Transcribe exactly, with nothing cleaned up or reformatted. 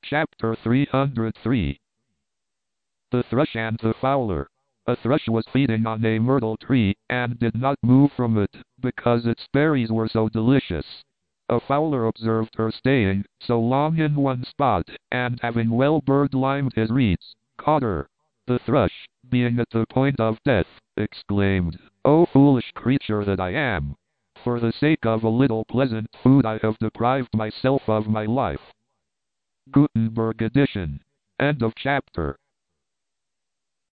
Chapter three hundred three. The Thrush and the Fowler. A thrush was feeding on a myrtle tree, and did not move from it, because its berries were so delicious. A fowler observed her staying so long in one spot, and having well bird-limed his reeds, caught her. The thrush, being at the point of death, exclaimed, "O foolish creature that I am! For the sake of a little pleasant food I have deprived myself of my life." Gutenberg edition. End of chapter.